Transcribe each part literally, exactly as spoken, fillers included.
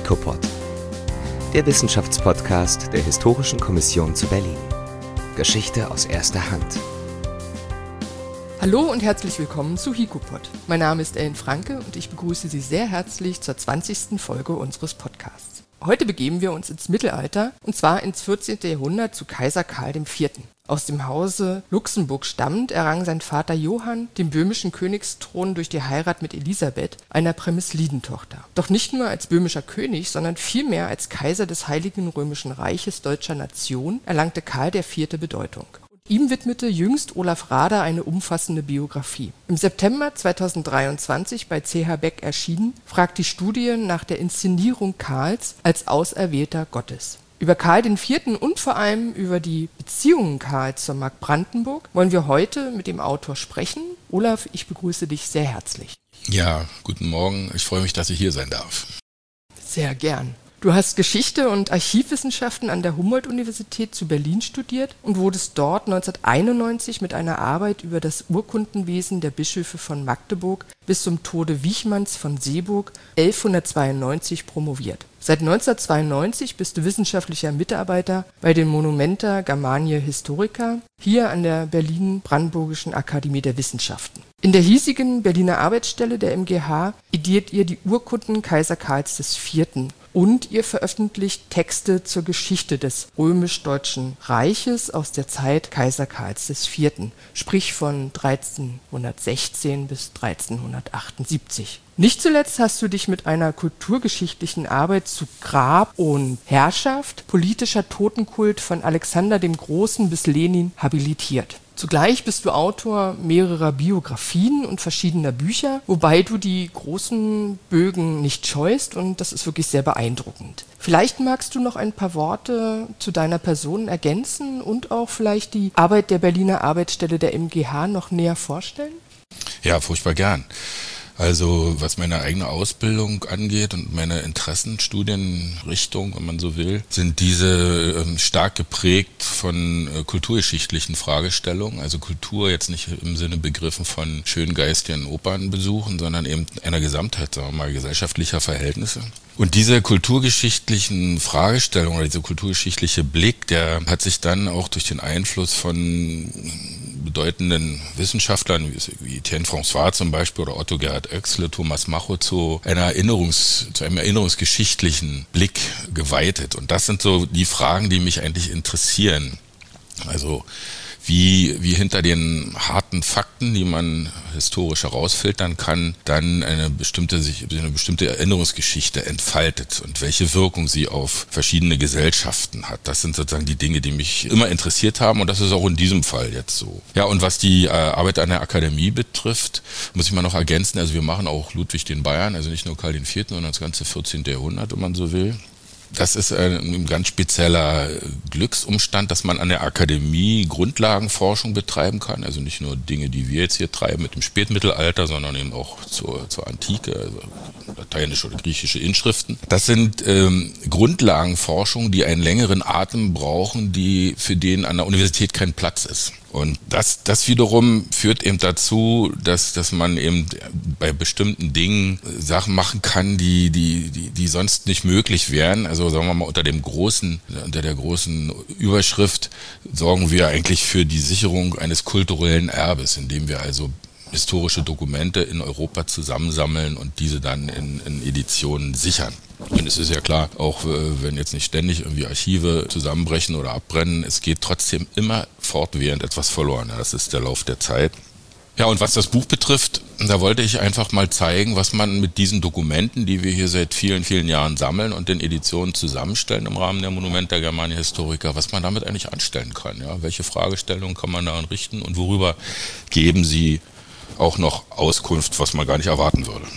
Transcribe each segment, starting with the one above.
HIKOPOD, der Wissenschaftspodcast der Historischen Kommission zu Berlin. Geschichte aus erster Hand. Hallo und herzlich willkommen zu HIKOPOD. Mein Name ist Ellen Franke und ich begrüße Sie sehr herzlich zur zwanzigsten Folge unseres Podcasts. Heute begeben wir uns ins Mittelalter, und zwar ins vierzehnten. Jahrhundert zu Kaiser Karl der Vierte. Aus dem Hause Luxemburg stammend errang sein Vater Johann den böhmischen Königsthron durch die Heirat mit Elisabeth, einer Prämislidentochter. Doch nicht nur als böhmischer König, sondern vielmehr als Kaiser des Heiligen Römischen Reiches deutscher Nation erlangte Karl der Vierte Bedeutung. Ihm widmete jüngst Olaf Rader eine umfassende Biografie. Im September zweitausenddreiundzwanzig bei C H Beck erschienen, fragt die Studie nach der Inszenierung Karls als Auserwählter Gottes. Über Karl den Vierten und vor allem über die Beziehungen Karls zur Mark Brandenburg wollen wir heute mit dem Autor sprechen. Olaf, ich begrüße dich sehr herzlich. Ja, guten Morgen. Ich freue mich, dass ich hier sein darf. Sehr gern. Du hast Geschichte und Archivwissenschaften an der Humboldt-Universität zu Berlin studiert und wurdest dort neunzehnhunderteinundneunzig mit einer Arbeit über das Urkundenwesen der Bischöfe von Magdeburg bis zum Tode Wichmanns von Seeburg elfhundertzweiundneunzig promoviert. Seit neunzehnhundertzweiundneunzig bist du wissenschaftlicher Mitarbeiter bei den Monumenta Germaniae Historica, hier an der Berlin-Brandenburgischen Akademie der Wissenschaften. In der hiesigen Berliner Arbeitsstelle der M G H ediert ihr die Urkunden Kaiser Karls des Vierten. Und ihr veröffentlicht Texte zur Geschichte des römisch-deutschen Reiches aus der Zeit Kaiser Karls des Vierten, sprich von dreizehnhundertsechzehn bis dreizehnhundertachtundsiebzig. Nicht zuletzt hast du dich mit einer kulturgeschichtlichen Arbeit zu Grab und Herrschaft, politischer Totenkult von Alexander dem Großen bis Lenin habilitiert. Zugleich bist du Autor mehrerer Biografien und verschiedener Bücher, wobei du die großen Bögen nicht scheust, und das ist wirklich sehr beeindruckend. Vielleicht magst du noch ein paar Worte zu deiner Person ergänzen und auch vielleicht die Arbeit der Berliner Arbeitsstelle der M G H noch näher vorstellen? Ja, furchtbar gern. Also was meine eigene Ausbildung angeht und meine Interessen, Studienrichtung, wenn man so will, sind diese ähm, stark geprägt von äh, kulturgeschichtlichen Fragestellungen. Also Kultur jetzt nicht im Sinne begriffen von schöngeistigen Opernbesuchen, sondern eben einer Gesamtheit, sagen wir mal, gesellschaftlicher Verhältnisse. Und diese kulturgeschichtlichen Fragestellungen oder dieser kulturgeschichtliche Blick, der hat sich dann auch durch den Einfluss von bedeutenden Wissenschaftlern wie Etienne François zum Beispiel oder Otto Gerhard Oechsle, Thomas Macho zu einer Erinnerungs, zu einem erinnerungsgeschichtlichen Blick geweitet. Und das sind so die Fragen, die mich eigentlich interessieren. Also wie, wie hinter den harten Fakten, die man historisch herausfiltern kann, dann eine bestimmte, sich, eine bestimmte Erinnerungsgeschichte entfaltet und welche Wirkung sie auf verschiedene Gesellschaften hat. Das sind sozusagen die Dinge, die mich immer interessiert haben, und das ist auch in diesem Fall jetzt so. Ja, und was die äh, Arbeit an der Akademie betrifft, muss ich mal noch ergänzen, also wir machen auch Ludwig den Bayern, also nicht nur Karl den Vierten, sondern das ganze vierzehnte. Jahrhundert, wenn man so will. Das ist ein ganz spezieller Glücksumstand, dass man an der Akademie Grundlagenforschung betreiben kann. Also nicht nur Dinge, die wir jetzt hier treiben mit dem Spätmittelalter, sondern eben auch zur, zur Antike, also lateinische oder griechische Inschriften. Das sind ähm, Grundlagenforschungen, die einen längeren Atem brauchen, die für den an der Universität kein Platz ist. Und das, das wiederum führt eben dazu, dass, dass man eben bei bestimmten Dingen Sachen machen kann, die, die, die, die sonst nicht möglich wären. Also sagen wir mal, unter dem großen, unter der großen Überschrift sorgen wir eigentlich für die Sicherung eines kulturellen Erbes, indem wir also historische Dokumente in Europa zusammensammeln und diese dann in, in Editionen sichern. Und es ist ja klar, auch wenn jetzt nicht ständig irgendwie Archive zusammenbrechen oder abbrennen, es geht trotzdem immer fortwährend etwas verloren. Das ist der Lauf der Zeit. Ja, und was das Buch betrifft, da wollte ich einfach mal zeigen, was man mit diesen Dokumenten, die wir hier seit vielen, vielen Jahren sammeln und in Editionen zusammenstellen im Rahmen der Monumenta Germaniae Historica, was man damit eigentlich anstellen kann. Ja? Welche Fragestellungen kann man daran richten und worüber geben sie auch noch Auskunft, was man gar nicht erwarten würde.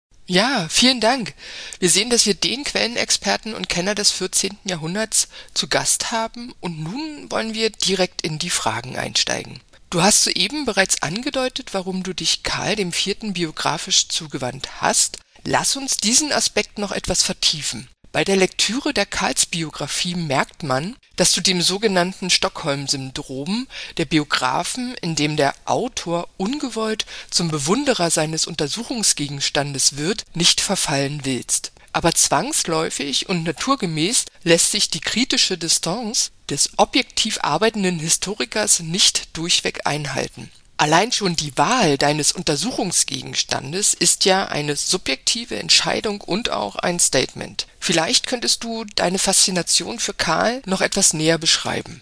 Ja, vielen Dank. Wir sehen, dass wir den Quellenexperten und Kenner des vierzehnten. Jahrhunderts zu Gast haben, und nun wollen wir direkt in die Fragen einsteigen. Du hast soeben bereits angedeutet, warum du dich Karl dem Vierten biografisch zugewandt hast. Lass uns diesen Aspekt noch etwas vertiefen. Bei der Lektüre der Karls-Biografie merkt man, dass du dem sogenannten Stockholm-Syndrom der Biografen, in dem der Autor ungewollt zum Bewunderer seines Untersuchungsgegenstandes wird, nicht verfallen willst. Aber zwangsläufig und naturgemäß lässt sich die kritische Distanz des objektiv arbeitenden Historikers nicht durchweg einhalten. Allein schon die Wahl deines Untersuchungsgegenstandes ist ja eine subjektive Entscheidung und auch ein Statement. Vielleicht könntest du deine Faszination für Karl noch etwas näher beschreiben.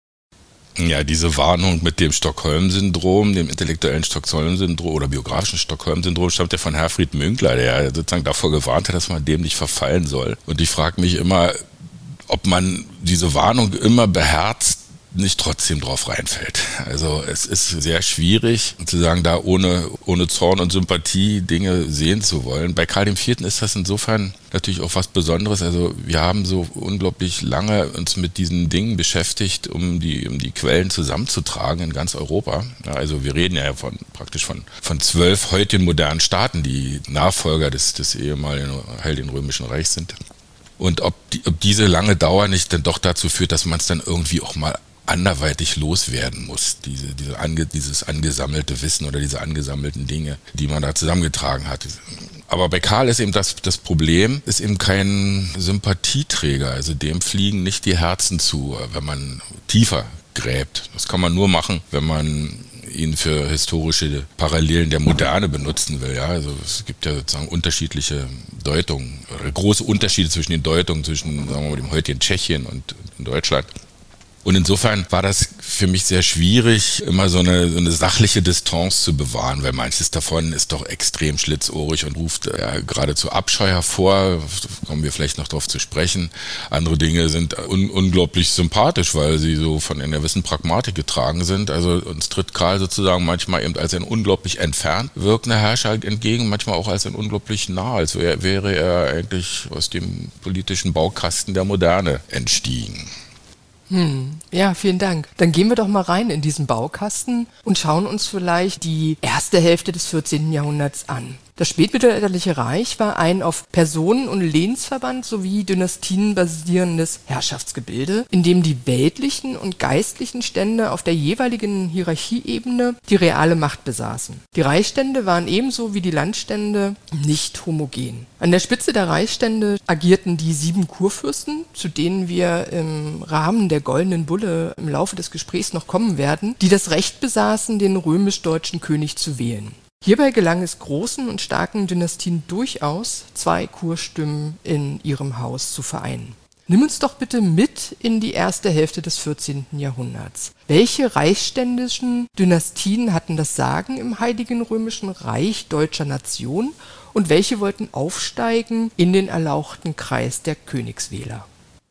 Ja, diese Warnung mit dem Stockholm-Syndrom, dem intellektuellen Stockholm-Syndrom oder biografischen Stockholm-Syndrom, stammt ja von Herfried Münkler, der sozusagen davor gewarnt hat, dass man dem nicht verfallen soll. Und ich frage mich immer, ob man diese Warnung immer beherzt, nicht trotzdem drauf reinfällt. Also es ist sehr schwierig, zu sagen, da ohne, ohne Zorn und Sympathie Dinge sehen zu wollen. Bei Karl der Vierte ist das insofern natürlich auch was Besonderes. Also wir haben so unglaublich lange uns mit diesen Dingen beschäftigt, um die, um die Quellen zusammenzutragen in ganz Europa. Ja, also wir reden ja von praktisch von, von zwölf heute modernen Staaten, die Nachfolger des, des ehemaligen Heiligen Römischen Reichs sind. Und ob, die, ob diese lange Dauer nicht dann doch dazu führt, dass man es dann irgendwie auch mal anderweitig loswerden muss, diese, diese ange, dieses angesammelte Wissen oder diese angesammelten Dinge, die man da zusammengetragen hat. Aber bei Karl ist eben das, das Problem, ist eben kein Sympathieträger, also dem fliegen nicht die Herzen zu, wenn man tiefer gräbt. Das kann man nur machen, wenn man ihn für historische Parallelen der Moderne benutzen will. Ja, also es gibt ja sozusagen unterschiedliche Deutungen, oder große Unterschiede zwischen den Deutungen zwischen, sagen wir mal, dem heutigen Tschechien und in Deutschland. Und insofern war das für mich sehr schwierig, immer so eine, so eine sachliche Distanz zu bewahren, weil manches davon ist doch extrem schlitzohrig und ruft ja, geradezu Abscheu hervor. Kommen wir vielleicht noch darauf zu sprechen. Andere Dinge sind un- unglaublich sympathisch, weil sie so von einer gewissen Pragmatik getragen sind. Also uns tritt Karl sozusagen manchmal eben als ein unglaublich entfernt wirkender Herrscher entgegen, manchmal auch als ein unglaublich nah, als wär, wäre er eigentlich aus dem politischen Baukasten der Moderne entstiegen. Hm, ja, vielen Dank. Dann gehen wir doch mal rein in diesen Baukasten und schauen uns vielleicht die erste Hälfte des vierzehnten Jahrhunderts an. Das spätmittelalterliche Reich war ein auf Personen- und Lehnsverband sowie Dynastien basierendes Herrschaftsgebilde, in dem die weltlichen und geistlichen Stände auf der jeweiligen Hierarchieebene die reale Macht besaßen. Die Reichsstände waren ebenso wie die Landstände nicht homogen. An der Spitze der Reichsstände agierten die sieben Kurfürsten, zu denen wir im Rahmen der Goldenen Bulle im Laufe des Gesprächs noch kommen werden, die das Recht besaßen, den römisch-deutschen König zu wählen. Hierbei gelang es großen und starken Dynastien durchaus, zwei Kurstimmen in ihrem Haus zu vereinen. Nimm uns doch bitte mit in die erste Hälfte des vierzehnten Jahrhunderts. Welche reichsständischen Dynastien hatten das Sagen im Heiligen Römischen Reich deutscher Nation und welche wollten aufsteigen in den erlauchten Kreis der Königswähler?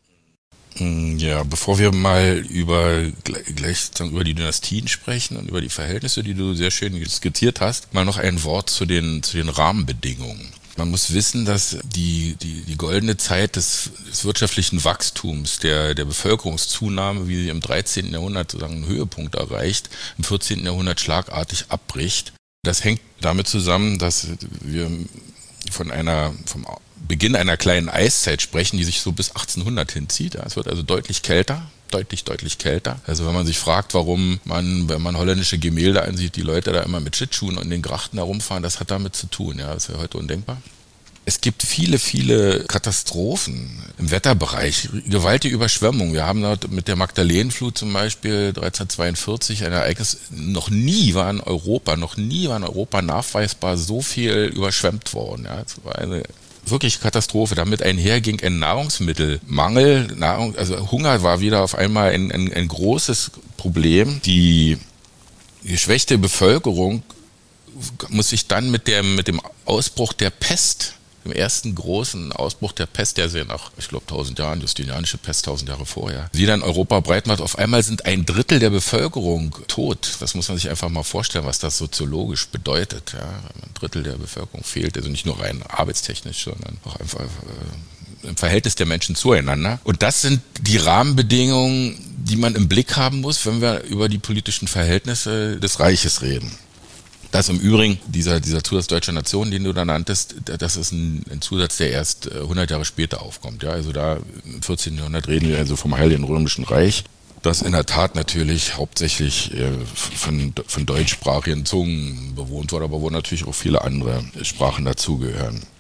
Ja, bevor wir mal über gleich über die Dynastien sprechen und über die Verhältnisse, die du sehr schön skizziert hast, mal noch ein Wort zu den zu den Rahmenbedingungen. Man muss wissen, dass die die die goldene Zeit des, des wirtschaftlichen Wachstums, der der Bevölkerungszunahme, wie sie im dreizehnten Jahrhundert sozusagen einen Höhepunkt erreicht, im vierzehnten Jahrhundert schlagartig abbricht. Das hängt damit zusammen, dass wir von einer vom Beginn einer kleinen Eiszeit sprechen, die sich so bis achtzehnhundert hinzieht. Es wird also deutlich kälter, deutlich, deutlich kälter. Also wenn man sich fragt, warum man, wenn man holländische Gemälde ansieht, die Leute da immer mit Schlittschuhen in den Grachten herumfahren, das hat damit zu tun. Ja, das wäre heute undenkbar. Es gibt viele, viele Katastrophen im Wetterbereich, gewaltige Überschwemmungen. Wir haben dort mit der Magdalenenflut zum Beispiel dreizehnhundertzweiundvierzig ein Ereignis, noch nie war in Europa, noch nie war in Europa nachweisbar so viel überschwemmt worden. Ja, es war eine wirklich Katastrophe. Damit einherging ein Nahrungsmittelmangel, Nahrung, also Hunger war wieder auf einmal ein, ein, ein großes Problem. Die geschwächte Bevölkerung muss sich dann mit dem, mit dem Ausbruch der Pest, dem ersten großen Ausbruch der Pest, der sie nach, ich glaube, tausend Jahren, Justinianische Pest, tausend Jahre vorher, wieder in Europa breit macht. Auf einmal sind ein Drittel der Bevölkerung tot. Das muss man sich einfach mal vorstellen, was das soziologisch bedeutet. Ja, ein Drittel der Bevölkerung fehlt, also nicht nur rein arbeitstechnisch, sondern auch einfach äh, im Verhältnis der Menschen zueinander. Und das sind die Rahmenbedingungen, die man im Blick haben muss, wenn wir über die politischen Verhältnisse des Reiches reden. Das im Übrigen, dieser, dieser Zusatz deutscher Nation, den du da nanntest, das ist ein, ein Zusatz, der erst hundert Jahre später aufkommt. Ja, also da im vierzehnten Jahrhundert reden wir also vom Heiligen Römischen Reich, das in der Tat natürlich hauptsächlich äh, von, von deutschsprachigen Zungen bewohnt wurde, aber wo natürlich auch viele andere Sprachen dazugehören.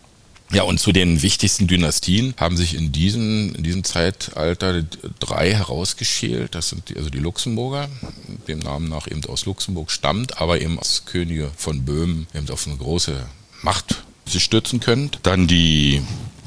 Ja, und zu den wichtigsten Dynastien haben sich in diesem, in diesem Zeitalter drei herausgeschält. Das sind die, also die Luxemburger, dem Namen nach eben aus Luxemburg stammt, aber eben als Könige von Böhmen eben auf eine große Macht sich stützen können. Dann die,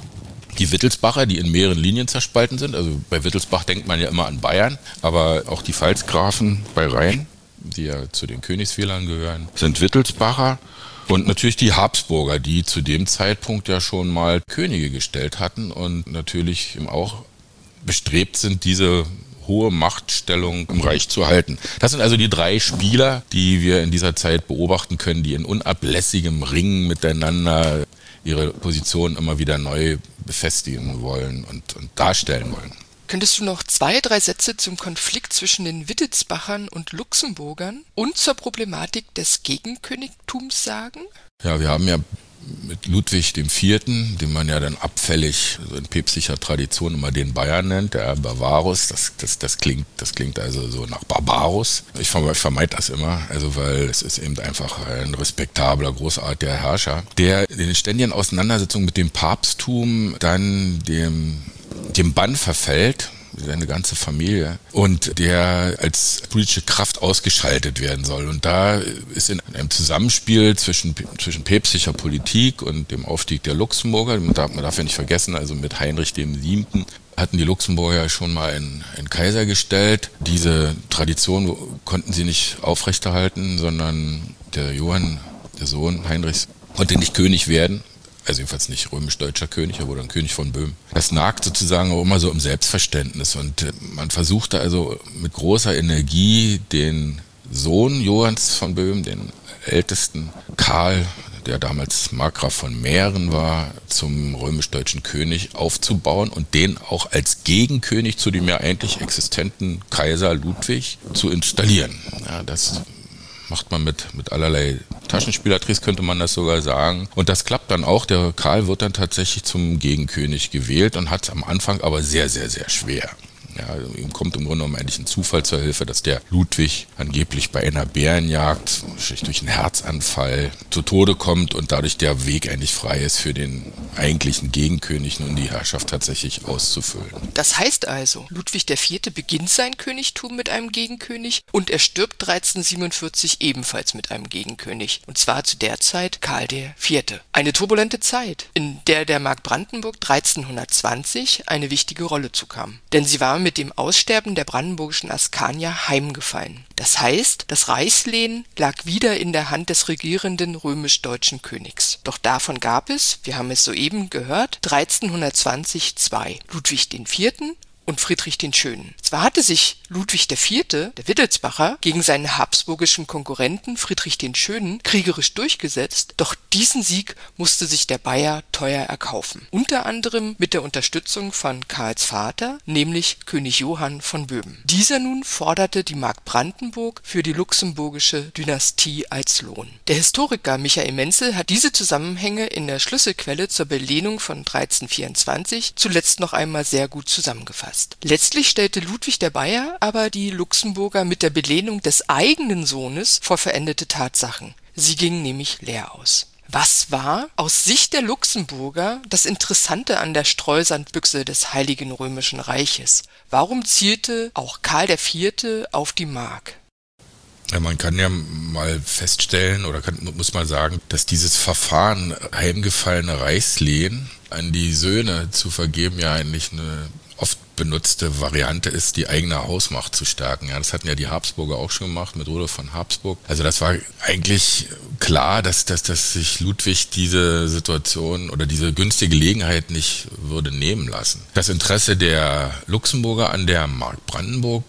die Wittelsbacher, die in mehreren Linien zerspalten sind. Also bei Wittelsbach denkt man ja immer an Bayern, aber auch die Pfalzgrafen bei Rhein, die ja zu den Königsfehlern gehören, sind Wittelsbacher. Und natürlich die Habsburger, die zu dem Zeitpunkt ja schon mal Könige gestellt hatten und natürlich auch bestrebt sind, diese hohe Machtstellung im Reich zu halten. Das sind also die drei Spieler, die wir in dieser Zeit beobachten können, die in unablässigem Ringen miteinander ihre Position immer wieder neu befestigen wollen und, und darstellen wollen. Könntest du noch zwei, drei Sätze zum Konflikt zwischen den Wittelsbachern und Luxemburgern und zur Problematik des Gegenkönigtums sagen? Ja, wir haben ja mit Ludwig dem Vierten, den man ja dann abfällig also in päpstlicher Tradition immer den Bayern nennt, der Barbarus, das, das, das, klingt, das klingt also so nach Barbarus. Ich vermeide das immer, also weil es ist eben einfach ein respektabler, großartiger Herrscher, der in den ständigen Auseinandersetzungen mit dem Papsttum dann dem dem Bann verfällt, seine ganze Familie, und der als politische Kraft ausgeschaltet werden soll. Und da ist in einem Zusammenspiel zwischen, zwischen päpstlicher Politik und dem Aufstieg der Luxemburger, man darf, man darf ja nicht vergessen, also mit Heinrich dem Siebten hatten die Luxemburger schon mal einen, einen Kaiser gestellt. Diese Tradition konnten sie nicht aufrechterhalten, sondern der Johann, der Sohn Heinrichs, konnte nicht König werden. Also jedenfalls nicht römisch-deutscher König, er wurde ein König von Böhmen. Das nagt sozusagen auch immer so im Selbstverständnis und man versuchte also mit großer Energie den Sohn Johanns von Böhmen, den ältesten Karl, der damals Markgraf von Mähren war, zum römisch-deutschen König aufzubauen und den auch als Gegenkönig zu dem ja eigentlich existenten Kaiser Ludwig zu installieren. Ja, das macht man mit, mit allerlei Taschenspielertricks, könnte man das sogar sagen. Und das klappt dann auch. Der Karl wird dann tatsächlich zum Gegenkönig gewählt und hat es am Anfang aber sehr, sehr, sehr schwer. Ja, ihm kommt im Grunde genommen eigentlich ein Zufall zur Hilfe, dass der Ludwig angeblich bei einer Bärenjagd durch einen Herzanfall zu Tode kommt und dadurch der Weg eigentlich frei ist für den eigentlichen Gegenkönig nun die Herrschaft tatsächlich auszufüllen. Das heißt also, Ludwig der Vierte beginnt sein Königtum mit einem Gegenkönig und er stirbt dreizehnhundertsiebenundvierzig ebenfalls mit einem Gegenkönig. Und zwar zu der Zeit Karl der Vierte. Eine turbulente Zeit, in der der Mark Brandenburg dreizehnhundertzwanzig eine wichtige Rolle zukam. Denn sie war mit dem Aussterben der brandenburgischen Askanier heimgefallen. Das heißt, das Reichslehen lag wieder in der Hand des regierenden römisch-deutschen Königs. Doch davon gab es, wir haben es soeben gehört, dreizehnhundertzwanzig zwei. Ludwig den Vierten und Friedrich den Schönen. Zwar hatte sich Ludwig der Vierte, der Wittelsbacher, gegen seinen habsburgischen Konkurrenten Friedrich den Schönen kriegerisch durchgesetzt, doch diesen Sieg musste sich der Bayer teuer erkaufen. Unter anderem mit der Unterstützung von Karls Vater, nämlich König Johann von Böhmen. Dieser nun forderte die Mark Brandenburg für die luxemburgische Dynastie als Lohn. Der Historiker Michael Menzel hat diese Zusammenhänge in der Schlüsselquelle zur Belehnung von dreizehnhundertvierundzwanzig zuletzt noch einmal sehr gut zusammengefasst. Letztlich stellte Ludwig der Bayer aber die Luxemburger mit der Belehnung des eigenen Sohnes vor veränderte Tatsachen. Sie gingen nämlich leer aus. Was war aus Sicht der Luxemburger das Interessante an der Streusandbüchse des Heiligen Römischen Reiches? Warum zielte auch Karl der Vierte auf die Mark? Ja, man kann ja mal feststellen oder kann, muss mal sagen, dass dieses Verfahren, heimgefallene Reichslehen an die Söhne zu vergeben, ja eigentlich eine oft benutzte Variante ist, die eigene Hausmacht zu stärken. Ja, das hatten ja die Habsburger auch schon gemacht mit Rudolf von Habsburg. Also das war eigentlich klar, dass, dass, dass sich Ludwig diese Situation oder diese günstige Gelegenheit nicht würde nehmen lassen. Das Interesse der Luxemburger an der Mark Brandenburg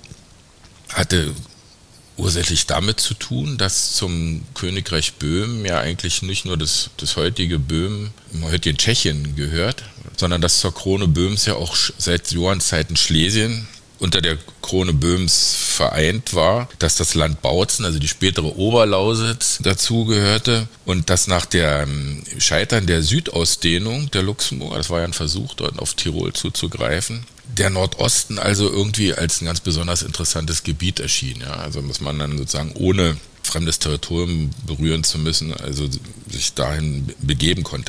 hatte ursächlich damit zu tun, dass zum Königreich Böhmen ja eigentlich nicht nur das, das heutige Böhmen im heutigen Tschechien gehört, sondern dass zur Krone Böhmens ja auch seit Johanns Zeiten Schlesien unter der Krone Böhmens vereint war, dass das Land Bautzen, also die spätere Oberlausitz, dazugehörte und dass nach dem Scheitern der Südausdehnung der Luxemburger, das war ja ein Versuch, dort auf Tirol zuzugreifen, der Nordosten also irgendwie als ein ganz besonders interessantes Gebiet erschien. Ja? Also dass man dann sozusagen ohne fremdes Territorium berühren zu müssen, also sich dahin begeben konnte.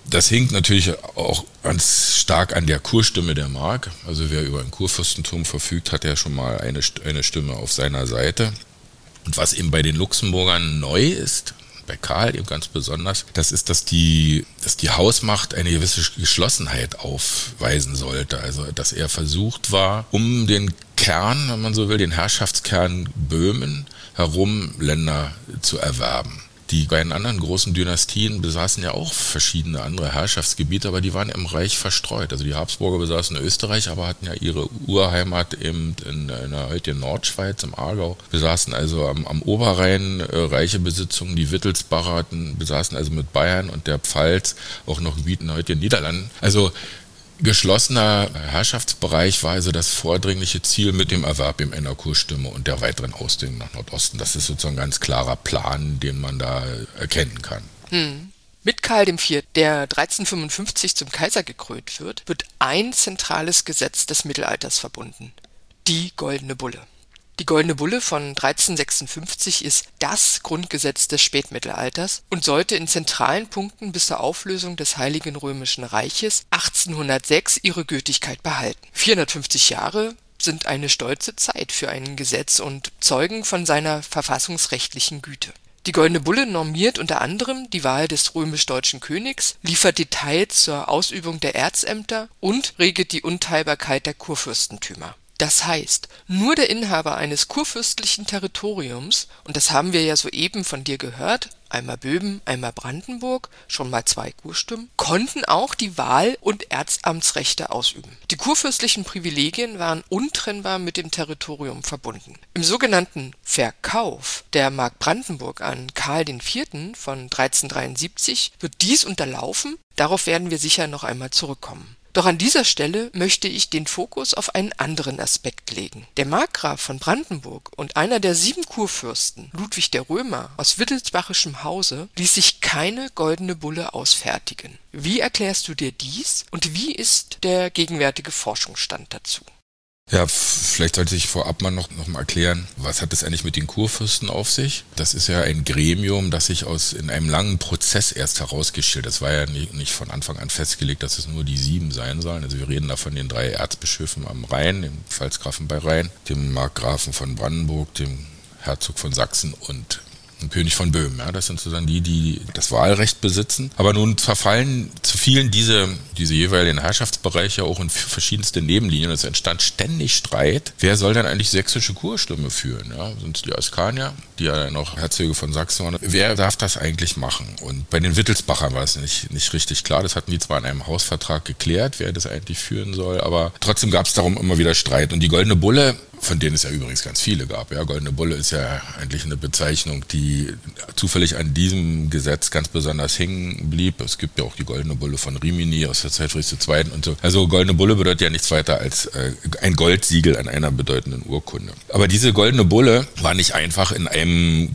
Das hing natürlich auch ganz stark an der Kurstimme der Mark. Also wer über ein Kurfürstentum verfügt, hat ja schon mal eine, eine Stimme auf seiner Seite. Und was eben bei den Luxemburgern neu ist, bei Karl eben ganz besonders, das ist, dass die, dass die Hausmacht eine gewisse Geschlossenheit aufweisen sollte. Also dass er versucht war, um den Kern, wenn man so will, den Herrschaftskern Böhmen herum Länder zu erwerben. Die beiden anderen großen Dynastien besaßen ja auch verschiedene andere Herrschaftsgebiete, aber die waren im Reich verstreut. Also die Habsburger besaßen Österreich, aber hatten ja ihre Urheimat eben in, in der heutigen Nordschweiz, im Aargau, besaßen also am, am Oberrhein äh, reiche Besitzungen. Die Wittelsbacher hatten, besaßen also mit Bayern und der Pfalz auch noch Gebiete in den heutigen Niederlanden. Also geschlossener Herrschaftsbereich war also das vordringliche Ziel mit dem Erwerb eben einer Kurstimme und der weiteren Ausdehnung nach Nordosten. Das ist sozusagen ein ganz klarer Plan, den man da erkennen kann. Hm. Mit Karl der Vierte., der dreizehnhundertfünfundfünfzig zum Kaiser gekrönt wird, wird ein zentrales Gesetz des Mittelalters verbunden: die Goldene Bulle. Die Goldene Bulle von dreizehnhundertsechsundfünfzig ist das Grundgesetz des Spätmittelalters und sollte in zentralen Punkten bis zur Auflösung des Heiligen Römischen Reiches achtzehnhundertsechs ihre Gültigkeit behalten. vierhundertfünfzig Jahre sind eine stolze Zeit für ein Gesetz und zeugen von seiner verfassungsrechtlichen Güte. Die Goldene Bulle normiert unter anderem die Wahl des römisch-deutschen Königs, liefert Details zur Ausübung der Erzämter und regelt die Unteilbarkeit der Kurfürstentümer. Das heißt, nur der Inhaber eines kurfürstlichen Territoriums, und das haben wir ja soeben von dir gehört, einmal Böhmen, einmal Brandenburg, schon mal zwei Kurstimmen, konnten auch die Wahl- und Erzamtsrechte ausüben. Die kurfürstlichen Privilegien waren untrennbar mit dem Territorium verbunden. Im sogenannten Verkauf der Mark Brandenburg an Karl der Vierte. von dreizehnhundertdreiundsiebzig wird dies unterlaufen, darauf werden wir sicher noch einmal zurückkommen. Doch an dieser Stelle möchte ich den Fokus auf einen anderen Aspekt legen. Der Markgraf von Brandenburg und einer der sieben Kurfürsten, Ludwig der Römer aus wittelsbachischem Hause, ließ sich keine Goldene Bulle ausfertigen. Wie erklärst du dir dies und wie ist der gegenwärtige Forschungsstand dazu? Ja, vielleicht sollte ich vorab mal noch, noch mal erklären, was hat es eigentlich mit den Kurfürsten auf sich? Das ist ja ein Gremium, das sich aus in einem langen Prozess erst herausgestellt. Das war ja nicht, nicht von Anfang an festgelegt, dass es nur die sieben sein sollen. Also wir reden da von den drei Erzbischöfen am Rhein, dem Pfalzgrafen bei Rhein, dem Markgrafen von Brandenburg, dem Herzog von Sachsen und ein König von Böhmen. Ja, das sind sozusagen die, die das Wahlrecht besitzen. Aber nun verfallen zu vielen diese, diese jeweiligen Herrschaftsbereiche auch in verschiedenste Nebenlinien. Es entstand ständig Streit. Wer soll denn eigentlich sächsische Kurstimme führen? Ja, sind es die Askanier, die ja noch Herzöge von Sachsen waren? Wer darf das eigentlich machen? Und bei den Wittelsbachern war es nicht, nicht richtig klar. Das hatten die zwar in einem Hausvertrag geklärt, wer das eigentlich führen soll, aber trotzdem gab es darum immer wieder Streit. Und die Goldene Bulle, von denen es ja übrigens ganz viele gab. Ja, Goldene Bulle ist ja eigentlich eine Bezeichnung, die zufällig an diesem Gesetz ganz besonders hängen blieb. Es gibt ja auch die Goldene Bulle von Rimini aus der Zeit Friedrichs der Zweiten und so. Also Goldene Bulle bedeutet ja nichts weiter als äh, ein Goldsiegel an einer bedeutenden Urkunde. Aber diese Goldene Bulle war nicht einfach in einem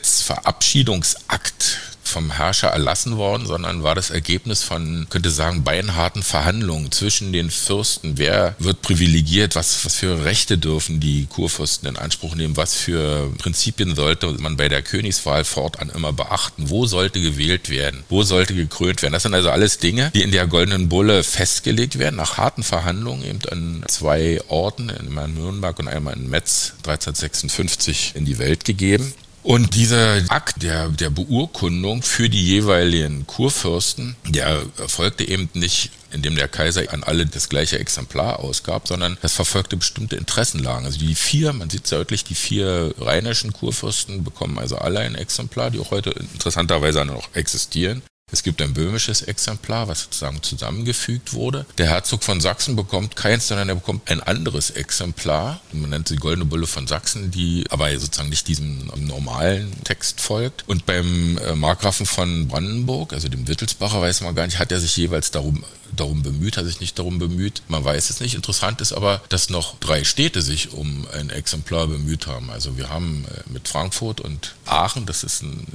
Gesetzverabschiedungsakt vom Herrscher erlassen worden, sondern war das Ergebnis von, könnte sagen, beinharten Verhandlungen zwischen den Fürsten. Wer wird privilegiert? Was, was für Rechte dürfen die Kurfürsten in Anspruch nehmen? Was für Prinzipien sollte man bei der Königswahl fortan immer beachten? Wo sollte gewählt werden? Wo sollte gekrönt werden? Das sind also alles Dinge, die in der Goldenen Bulle festgelegt werden, nach harten Verhandlungen eben an zwei Orten, einmal in Nürnberg und einmal in Metz, dreizehnhundertsechsundfünfzig in die Welt gegeben. Und dieser Akt der, der Beurkundung für die jeweiligen Kurfürsten, der erfolgte eben nicht, indem der Kaiser an alle das gleiche Exemplar ausgab, sondern das verfolgte bestimmte Interessenlagen. Also die vier, man sieht deutlich, die vier rheinischen Kurfürsten bekommen also alle ein Exemplar, die auch heute interessanterweise noch existieren. Es gibt ein böhmisches Exemplar, was sozusagen zusammengefügt wurde. Der Herzog von Sachsen bekommt keins, sondern er bekommt ein anderes Exemplar. Man nennt sie Goldene Bulle von Sachsen, die aber sozusagen nicht diesem normalen Text folgt. Und beim Markgrafen von Brandenburg, also dem Wittelsbacher, weiß man gar nicht, hat er sich jeweils darum, darum bemüht, hat sich nicht darum bemüht. Man weiß es nicht. Interessant ist aber, dass noch drei Städte sich um ein Exemplar bemüht haben. Also wir haben mit Frankfurt und Aachen, das ist ein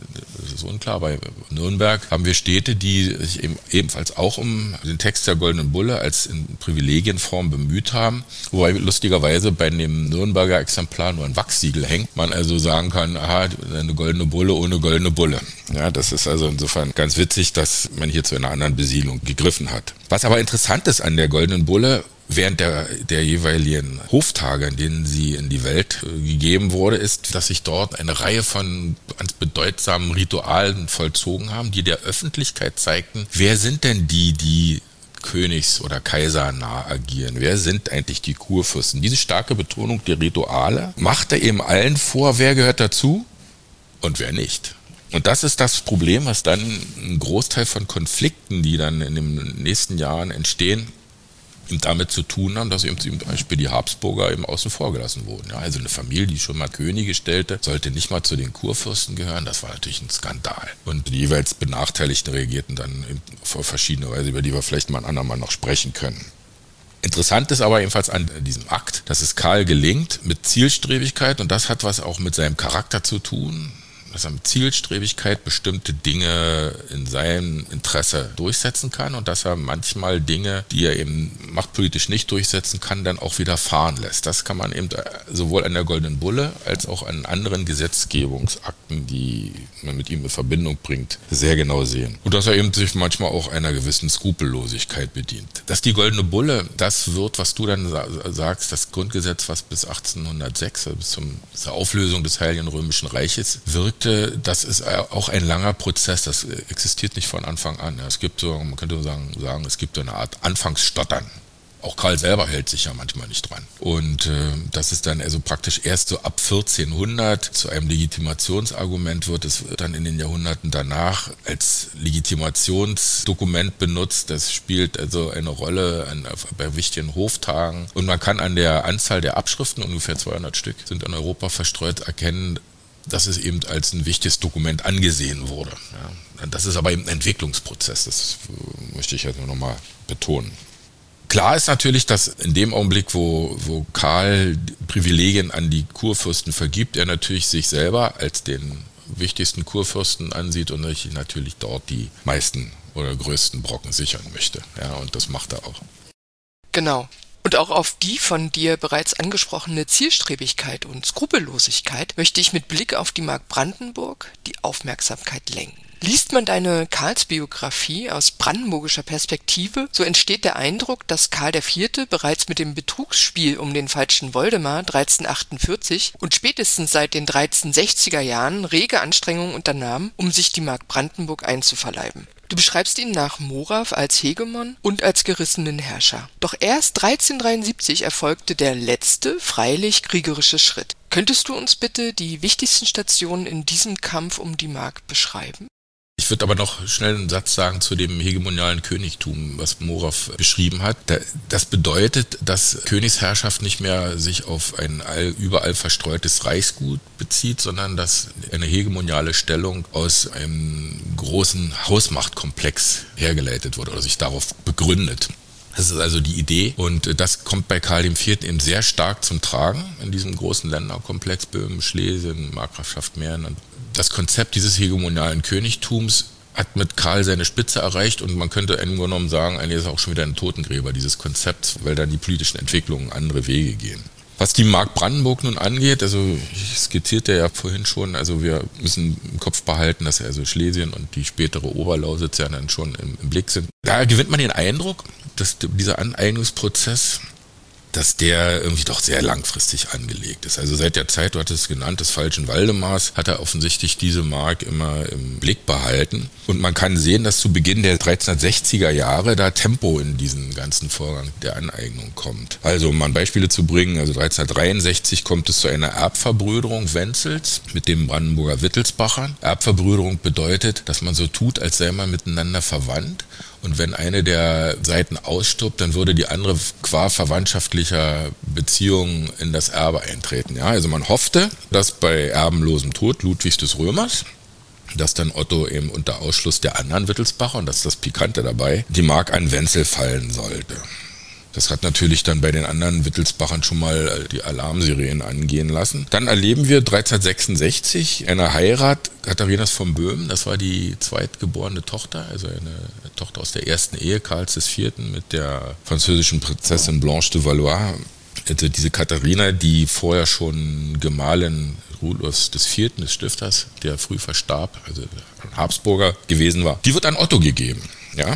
das ist unklar. Bei Nürnberg haben wir Städte, die sich eben ebenfalls auch um den Text der Goldenen Bulle als in Privilegienform bemüht haben. Wobei lustigerweise bei dem Nürnberger Exemplar nur ein Wachssiegel hängt. Man also sagen kann, aha, eine goldene Bulle ohne goldene Bulle. Ja, das ist also insofern ganz witzig, dass man hier zu einer anderen Besiedlung gegriffen hat. Was aber interessant ist an der Goldenen Bulle, während der, der jeweiligen Hoftage, in denen sie in die Welt äh, gegeben wurde, ist, dass sich dort eine Reihe von ganz bedeutsamen Ritualen vollzogen haben, die der Öffentlichkeit zeigten, wer sind denn die, die Königs- oder Kaisernah agieren? Wer sind eigentlich die Kurfürsten? Diese starke Betonung der Rituale machte eben allen vor, wer gehört dazu und wer nicht. Und das ist das Problem, was dann ein Großteil von Konflikten, die dann in den nächsten Jahren entstehen, damit zu tun haben, dass eben zum Beispiel die Habsburger eben außen vor gelassen wurden. Ja, also eine Familie, die schon mal Könige stellte, sollte nicht mal zu den Kurfürsten gehören. Das war natürlich ein Skandal. Und die jeweils Benachteiligten reagierten dann auf verschiedene Weise, über die wir vielleicht mal ein andermal noch sprechen können. Interessant ist aber jedenfalls an diesem Akt, dass es Karl gelingt mit Zielstrebigkeit, und das hat was auch mit seinem Charakter zu tun, dass er mit Zielstrebigkeit bestimmte Dinge in seinem Interesse durchsetzen kann und dass er manchmal Dinge, die er eben machtpolitisch nicht durchsetzen kann, dann auch wieder fahren lässt. Das kann man eben sowohl an der Goldenen Bulle als auch an anderen Gesetzgebungsakten, die man mit ihm in Verbindung bringt, sehr genau sehen. Und dass er eben sich manchmal auch einer gewissen Skrupellosigkeit bedient. Dass die Goldene Bulle das wird, was du dann sagst, das Grundgesetz, was bis achtzehnhundertsechs, also bis zum, zur Auflösung des Heiligen Römischen Reiches wirkt, das ist auch ein langer Prozess, das existiert nicht von Anfang an. Es gibt so, man könnte sagen, sagen, es gibt so eine Art Anfangsstottern. Auch Karl selber hält sich ja manchmal nicht dran. Und äh, das ist dann also praktisch erst so ab vierzehnhundert zu einem Legitimationsargument wird. Es wird dann in den Jahrhunderten danach als Legitimationsdokument benutzt. Das spielt also eine Rolle an, bei wichtigen Hoftagen. Und man kann an der Anzahl der Abschriften, ungefähr zweihundert Stück, sind in Europa verstreut, erkennen, dass es eben als ein wichtiges Dokument angesehen wurde. Ja, das ist aber eben ein Entwicklungsprozess, das möchte ich jetzt nur nochmal betonen. Klar ist natürlich, dass in dem Augenblick, wo, wo Karl Privilegien an die Kurfürsten vergibt, er natürlich sich selber als den wichtigsten Kurfürsten ansieht und sich natürlich dort die meisten oder größten Brocken sichern möchte. Ja, und das macht er auch. Genau. Und auch auf die von dir bereits angesprochene Zielstrebigkeit und Skrupellosigkeit möchte ich mit Blick auf die Mark Brandenburg die Aufmerksamkeit lenken. Liest man deine Karlsbiografie aus brandenburgischer Perspektive, so entsteht der Eindruck, dass Karl der Vierte bereits mit dem Betrugsspiel um den falschen Woldemar dreizehnhundertachtundvierzig und spätestens seit den dreizehnhundertsechziger Jahren rege Anstrengungen unternahm, um sich die Mark Brandenburg einzuverleiben. Du beschreibst ihn nach Moraw als Hegemon und als gerissenen Herrscher. Doch erst dreizehnhundertdreiundsiebzig erfolgte der letzte, freilich kriegerische Schritt. Könntest du uns bitte die wichtigsten Stationen in diesem Kampf um die Mark beschreiben? Ich würde aber noch schnell einen Satz sagen zu dem hegemonialen Königtum, was Moraw beschrieben hat. Das bedeutet, dass Königsherrschaft nicht mehr sich auf ein überall verstreutes Reichsgut bezieht, sondern dass eine hegemoniale Stellung aus einem großen Hausmachtkomplex hergeleitet wurde oder sich darauf begründet. Das ist also die Idee und das kommt bei Karl der Vierte eben sehr stark zum Tragen in diesem großen Länderkomplex Böhmen, Schlesien, Markgrafschaft Mähren. Und das Konzept dieses hegemonialen Königtums hat mit Karl seine Spitze erreicht und man könnte im Grunde genommen sagen, eigentlich ist auch schon wieder ein Totengräber dieses Konzepts, weil dann die politischen Entwicklungen andere Wege gehen. Was die Mark Brandenburg nun angeht, also ich skizzierte ja vorhin schon, also wir müssen im Kopf behalten, dass also Schlesien und die spätere Oberlausitz ja dann schon im, im Blick sind. Da gewinnt man den Eindruck, dass dieser Aneignungsprozess, dass der irgendwie doch sehr langfristig angelegt ist. Also seit der Zeit, du hattest es genannt, des falschen Waldemars, hat er offensichtlich diese Mark immer im Blick behalten. Und man kann sehen, dass zu Beginn der dreizehnhundertsechziger Jahre da Tempo in diesen ganzen Vorgang der Aneignung kommt. Also um mal Beispiele zu bringen, also dreizehnhundertdreiundsechzig kommt es zu einer Erbverbrüderung Wenzels mit dem Brandenburger Wittelsbachern. Erbverbrüderung bedeutet, dass man so tut, als sei man miteinander verwandt. Und wenn eine der Seiten ausstirbt, dann würde die andere qua verwandtschaftlicher Beziehungen in das Erbe eintreten. Ja, also man hoffte, dass bei erbenlosem Tod Ludwigs des Römers, dass dann Otto eben unter Ausschluss der anderen Wittelsbacher, und das ist das Pikante dabei, die Mark an Wenzel fallen sollte. Das hat natürlich dann bei den anderen Wittelsbachern schon mal die Alarmsirenen angehen lassen. Dann erleben wir dreizehnhundertsechsundsechzig eine Heirat Katharinas von Böhmen. Das war die zweitgeborene Tochter, also eine Tochter aus der ersten Ehe Karls des Vierten mit der französischen Prinzessin Blanche de Valois. Also diese Katharina, die vorher schon Gemahlin Rudolfs des Vierten, des Stifters, der früh verstarb, also ein Habsburger gewesen war, die wird an Otto gegeben, ja.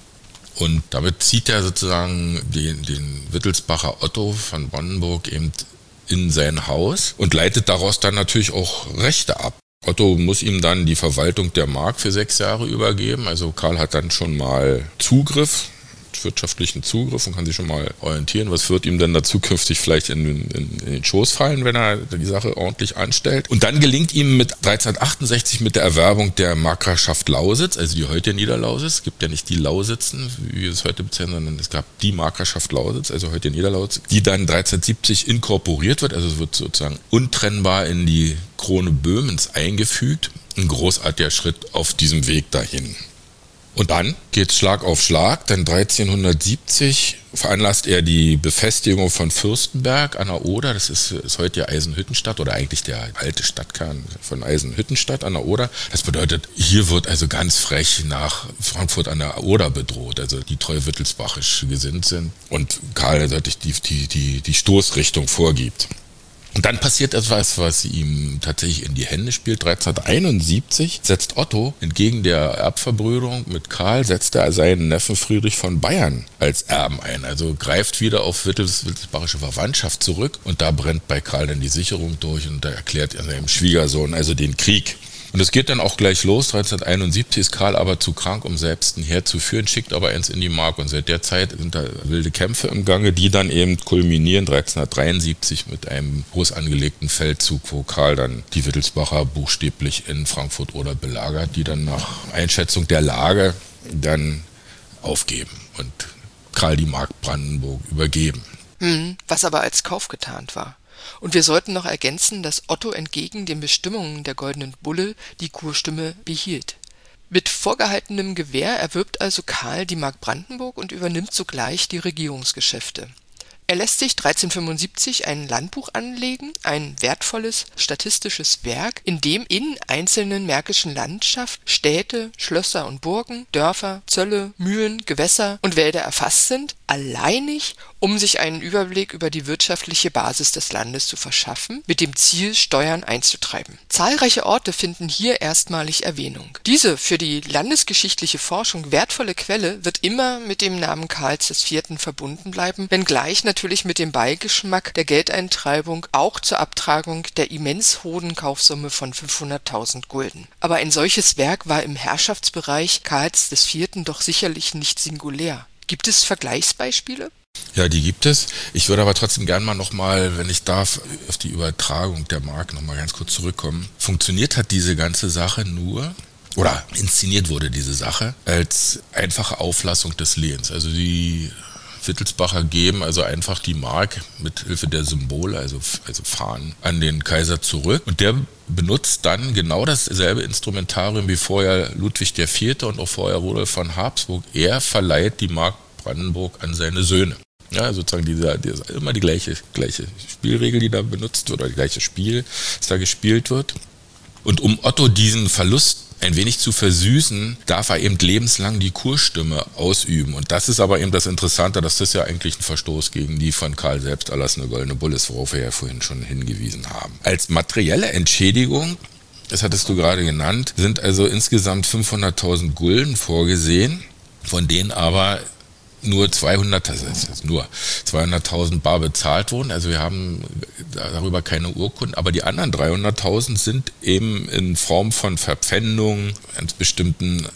Und damit zieht er sozusagen den, den Wittelsbacher Otto von Brandenburg eben in sein Haus und leitet daraus dann natürlich auch Rechte ab. Otto muss ihm dann die Verwaltung der Mark für sechs Jahre übergeben. Also Karl hat dann schon mal Zugriff, wirtschaftlichen Zugriff und kann sich schon mal orientieren. Was wird ihm denn da zukünftig vielleicht in, in, in den Schoß fallen, wenn er die Sache ordentlich anstellt? Und dann gelingt ihm mit dreizehnhundertachtundsechzig mit der Erwerbung der Markgrafschaft Lausitz, also die heutige Niederlausitz. Es gibt ja nicht die Lausitzen, wie wir es heute bezeichnen, sondern es gab die Markgrafschaft Lausitz, also heute Niederlausitz, die dann dreizehnhundertsiebzig inkorporiert wird, also es wird sozusagen untrennbar in die Krone Böhmens eingefügt. Ein großartiger Schritt auf diesem Weg dahin. Und dann geht's Schlag auf Schlag, denn dreizehnhundertsiebzig veranlasst er die Befestigung von Fürstenberg an der Oder, das ist, ist heute ja Eisenhüttenstadt oder eigentlich der alte Stadtkern von Eisenhüttenstadt an der Oder. Das bedeutet, hier wird also ganz frech nach Frankfurt an der Oder bedroht, also die treu wittelsbachisch gesinnt sind und Karl deutlich die, die, die, die Stoßrichtung vorgibt. Und dann passiert etwas, was ihm tatsächlich in die Hände spielt. dreizehnhunderteinundsiebzig setzt Otto entgegen der Erbverbrüderung mit Karl, setzt er seinen Neffen Friedrich von Bayern als Erben ein. Also greift wieder auf Wittels, wittelsbachische Verwandtschaft zurück und da brennt bei Karl dann die Sicherung durch und da erklärt er seinem Schwiegersohn also den Krieg. Und es geht dann auch gleich los. dreizehnhunderteinundsiebzig ist Karl aber zu krank, um selbst ein Heer zu führen, schickt aber eins in die Mark. Und seit der Zeit sind da wilde Kämpfe im Gange, die dann eben kulminieren dreizehnhundertdreiundsiebzig mit einem groß angelegten Feldzug, wo Karl dann die Wittelsbacher buchstäblich in Frankfurt oder belagert, die dann nach Einschätzung der Lage dann aufgeben und Karl die Mark Brandenburg übergeben. Hm, was aber als Kauf getarnt war. Und wir sollten noch ergänzen, dass Otto entgegen den Bestimmungen der Goldenen Bulle die Kurstimme behielt. Mit vorgehaltenem Gewehr erwirbt also Karl die Mark Brandenburg und übernimmt sogleich die Regierungsgeschäfte. Er lässt sich dreizehnhundertfünfundsiebzig ein Landbuch anlegen, ein wertvolles statistisches Werk, in dem in einzelnen märkischen Landschaft Städte, Schlösser und Burgen, Dörfer, Zölle, Mühlen, Gewässer und Wälder erfasst sind, alleinig, um sich einen Überblick über die wirtschaftliche Basis des Landes zu verschaffen, mit dem Ziel, Steuern einzutreiben. Zahlreiche Orte finden hier erstmalig Erwähnung. Diese für die landesgeschichtliche Forschung wertvolle Quelle wird immer mit dem Namen Karls des Vierten verbunden bleiben, wenngleich natürlich mit dem Beigeschmack der Geldeintreibung auch zur Abtragung der immens hohen Kaufsumme von fünfhunderttausend Gulden. Aber ein solches Werk war im Herrschaftsbereich Karls des Vierten doch sicherlich nicht singulär. Gibt es Vergleichsbeispiele? Ja, die gibt es. Ich würde aber trotzdem gern mal nochmal, wenn ich darf, auf die Übertragung der Mark nochmal ganz kurz zurückkommen. Funktioniert hat diese ganze Sache nur, oder inszeniert wurde diese Sache, als einfache Auflassung des Lehens. Also die Wittelsbacher geben also einfach die Mark mit Hilfe der Symbole, also, also Fahnen, an den Kaiser zurück. Und der benutzt dann genau dasselbe Instrumentarium wie vorher Ludwig der Vierte und auch vorher Rudolf von Habsburg. Er verleiht die Mark Brandenburg an seine Söhne. Ja, sozusagen diese, diese, immer die gleiche, gleiche Spielregel, die da benutzt wird, oder das gleiche Spiel, das da gespielt wird. Und um Otto diesen Verlust ein wenig zu versüßen, darf er eben lebenslang die Kurstimme ausüben. Und das ist aber eben das Interessante, dass das ja eigentlich ein Verstoß gegen die von Karl selbst erlassene Goldene Bulle ist, worauf wir ja vorhin schon hingewiesen haben. Als materielle Entschädigung, das hattest du gerade genannt, sind also insgesamt fünfhunderttausend Gulden vorgesehen, von denen aber nur zweihundert, das heißt nur zweihunderttausend bar bezahlt wurden. Also wir haben darüber keine Urkunden, aber die anderen dreihunderttausend sind eben in Form von Verpfändungen, ganz bestimmten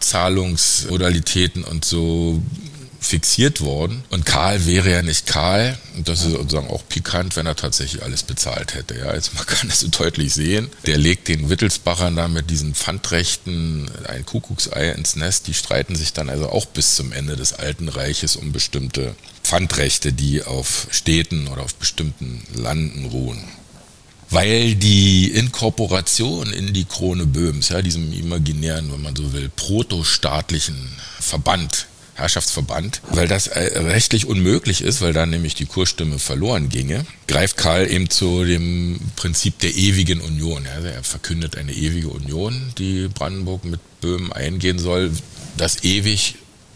Abzahlungsmodalitäten und so fixiert worden. Und Karl wäre ja nicht Karl, und das ist sozusagen auch pikant, wenn er tatsächlich alles bezahlt hätte. Ja, also man kann das so deutlich sehen. Der legt den Wittelsbachern da mit diesen Pfandrechten ein Kuckucksei ins Nest. Die streiten sich dann also auch bis zum Ende des Alten Reiches um bestimmte Pfandrechte, die auf Städten oder auf bestimmten Landen ruhen. Weil die Inkorporation in die Krone Böhmens, ja, diesem imaginären, wenn man so will, protostaatlichen Verband, Herrschaftsverband. Weil das rechtlich unmöglich ist, weil dann nämlich die Kurstimme verloren ginge, greift Karl eben zu dem Prinzip der ewigen Union. Also er verkündet eine ewige Union, die Brandenburg mit Böhmen eingehen soll. Das ewig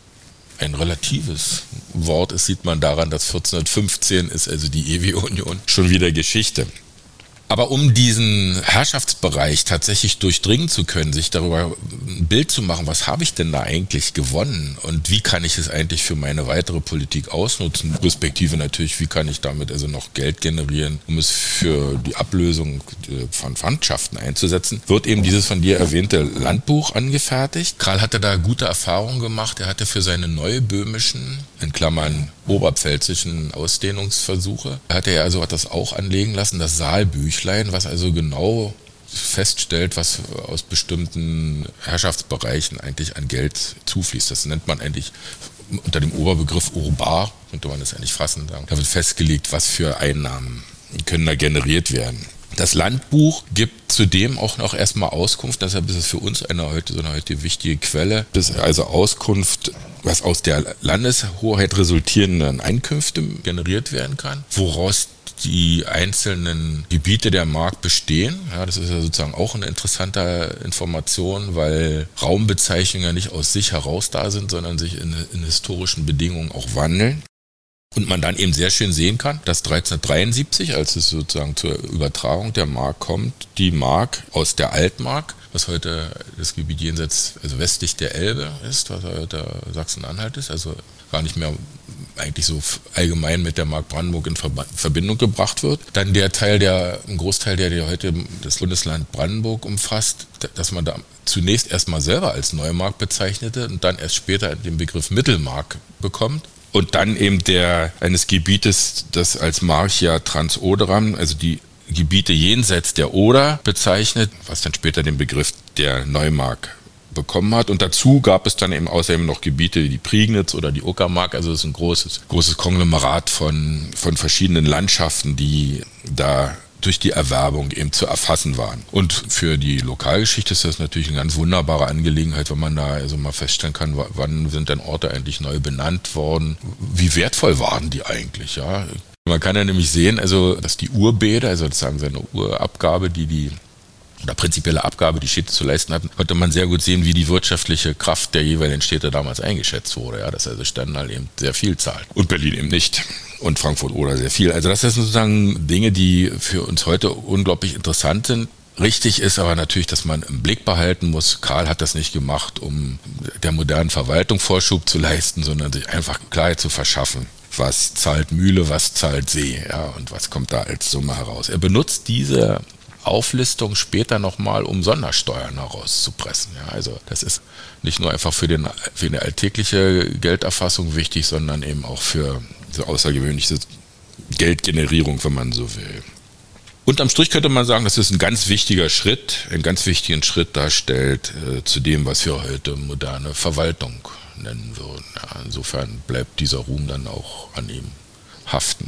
ein relatives Wort ist, sieht man daran, dass vierzehnhundertfünfzehn ist also die ewige Union schon wieder Geschichte. Aber um diesen Herrschaftsbereich tatsächlich durchdringen zu können, sich darüber ein Bild zu machen, was habe ich denn da eigentlich gewonnen und wie kann ich es eigentlich für meine weitere Politik ausnutzen, respektive natürlich, wie kann ich damit also noch Geld generieren, um es für die Ablösung von Pfandschaften einzusetzen, wird eben dieses von dir erwähnte Landbuch angefertigt. Karl hatte da gute Erfahrungen gemacht. Er hatte für seine neuböhmischen, in Klammern oberpfälzischen Ausdehnungsversuche, hatte er also das auch anlegen lassen, das Saalbüchlein, was also genau feststellt, was aus bestimmten Herrschaftsbereichen eigentlich an Geld zufließt. Das nennt man eigentlich unter dem Oberbegriff urbar, könnte man das eigentlich fassen. Da wird festgelegt, was für Einnahmen können da generiert werden. Das Landbuch gibt zudem auch noch erstmal Auskunft, deshalb ist es für uns eine heute so eine heute wichtige Quelle, das ist also Auskunft, was aus der Landeshoheit resultierenden Einkünfte generiert werden kann, woraus die einzelnen Gebiete der Mark bestehen. Ja, das ist ja sozusagen auch eine interessante Information, weil Raumbezeichnungen ja nicht aus sich heraus da sind, sondern sich in, in historischen Bedingungen auch wandeln. Und man dann eben sehr schön sehen kann, dass dreizehnhundertdreiundsiebzig, als es sozusagen zur Übertragung der Mark kommt, die Mark aus der Altmark, was heute das Gebiet jenseits, also westlich der Elbe ist, was heute Sachsen-Anhalt ist, also gar nicht mehr eigentlich so allgemein mit der Mark Brandenburg in Verbindung gebracht wird. Dann der Teil, der, ein Großteil, der, der heute das Bundesland Brandenburg umfasst, dass man da zunächst erstmal selber als Neumark bezeichnete und dann erst später den Begriff Mittelmark bekommt. Und dann eben der eines Gebietes, das als Marchia Transoderam, also die Gebiete jenseits der Oder bezeichnet, was dann später den Begriff der Neumark bekommen hat. Und dazu gab es dann eben außerdem noch Gebiete wie die Prignitz oder die Uckermark. Also es ist ein großes, großes Konglomerat von, von verschiedenen Landschaften, die da durch die Erwerbung eben zu erfassen waren. Und für die Lokalgeschichte ist das natürlich eine ganz wunderbare Angelegenheit, wenn man da also mal feststellen kann, wann sind denn Orte eigentlich neu benannt worden, wie wertvoll waren die eigentlich, ja. Man kann ja nämlich sehen, also dass die Urbäder, also sozusagen seine Urabgabe, die die oder prinzipielle Abgabe, die Städte zu leisten hatten, konnte man sehr gut sehen, wie die wirtschaftliche Kraft der jeweiligen Städte damals eingeschätzt wurde. Ja, dass also Stendal eben sehr viel zahlt und Berlin eben nicht und Frankfurt oder sehr viel. Also das sind sozusagen Dinge, die für uns heute unglaublich interessant sind. Richtig ist aber natürlich, dass man im Blick behalten muss, Karl hat das nicht gemacht, um der modernen Verwaltung Vorschub zu leisten, sondern sich einfach Klarheit zu verschaffen. Was zahlt Mühle, was zahlt See, ja, und was kommt da als Summe heraus. Er benutzt diese Auflistung später nochmal, um Sondersteuern herauszupressen. Ja, also das ist nicht nur einfach für, den, für eine alltägliche Gelderfassung wichtig, sondern eben auch für so außergewöhnliche Geldgenerierung, wenn man so will. Unterm Strich könnte man sagen, dass es ein ganz wichtiger Schritt, einen ganz wichtigen Schritt darstellt äh, zu dem, was wir heute moderne Verwaltung nennen würden. Ja, insofern bleibt dieser Ruhm dann auch an ihm haften.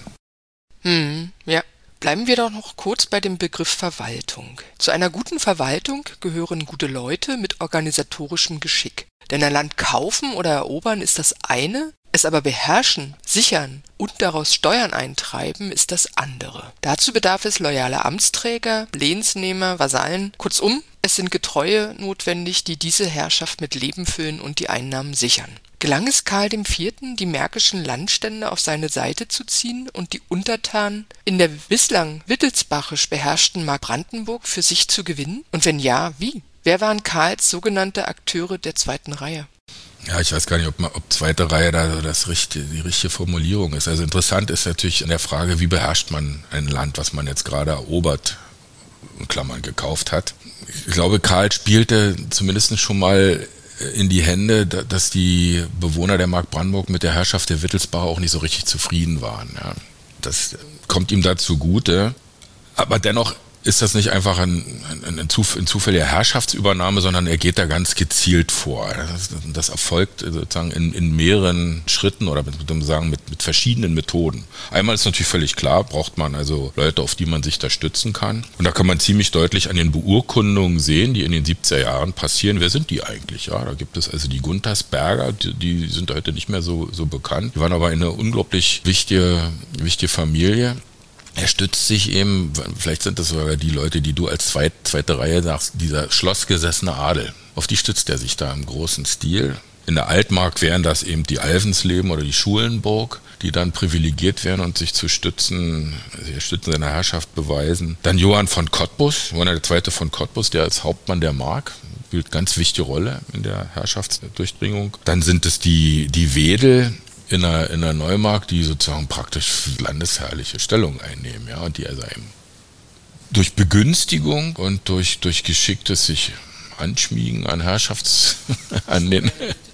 Hm, ja. Bleiben wir doch noch kurz bei dem Begriff Verwaltung. Zu einer guten Verwaltung gehören gute Leute mit organisatorischem Geschick. Denn ein Land kaufen oder erobern ist das eine, es aber beherrschen, sichern und daraus Steuern eintreiben ist das andere. Dazu bedarf es loyaler Amtsträger, Lehnsnehmer, Vasallen, kurzum, es sind Getreue notwendig, die diese Herrschaft mit Leben füllen und die Einnahmen sichern. Gelang es Karl dem Vierten, die märkischen Landstände auf seine Seite zu ziehen und die Untertanen in der bislang wittelsbachisch beherrschten Mark Brandenburg für sich zu gewinnen? Und wenn ja, wie? Wer waren Karls sogenannte Akteure der zweiten Reihe? Ja, ich weiß gar nicht, ob, man, ob zweite Reihe da das richtige, die richtige Formulierung ist. Also interessant ist natürlich in der Frage, wie beherrscht man ein Land, was man jetzt gerade erobert, in Klammern gekauft hat. Ich glaube, Karl spielte zumindest schon mal in die Hände, dass die Bewohner der Mark Brandenburg mit der Herrschaft der Wittelsbacher auch nicht so richtig zufrieden waren. Ja. Das kommt ihm da zugute. Aber dennoch ist das nicht einfach ein, ein, ein, Zuf- ein zufälliger Herrschaftsübernahme, sondern er geht da ganz gezielt vor. Das, das erfolgt sozusagen in, in mehreren Schritten oder mit, mit, sagen, mit, mit verschiedenen Methoden. Einmal ist natürlich völlig klar, braucht man also Leute, auf die man sich da stützen kann. Und da kann man ziemlich deutlich an den Beurkundungen sehen, die in den siebziger Jahren passieren. Wer sind die eigentlich? Ja, da gibt es also die Guntersberger, die, die sind heute nicht mehr so, so bekannt. Die waren aber eine unglaublich wichtige, wichtige Familie. Er stützt sich eben, vielleicht sind das sogar die Leute, die du als zweit, zweite Reihe sagst, dieser schlossgesessene Adel. Auf die stützt er sich da im großen Stil. In der Altmark wären das eben die Alvensleben oder die Schulenburg, die dann privilegiert werden und sich zu stützen, also Stützen seiner Herrschaft beweisen. Dann Johann von Cottbus, Johann der Zweite von Cottbus, der als Hauptmann der Mark, spielt ganz wichtige Rolle in der Herrschaftsdurchdringung. Dann sind es die, die Wedel, in der, in der Neumark, die sozusagen praktisch landesherrliche Stellung einnehmen, ja, und die also eben durch Begünstigung und durch, durch geschicktes sich Anschmiegen an Herrschafts, an den,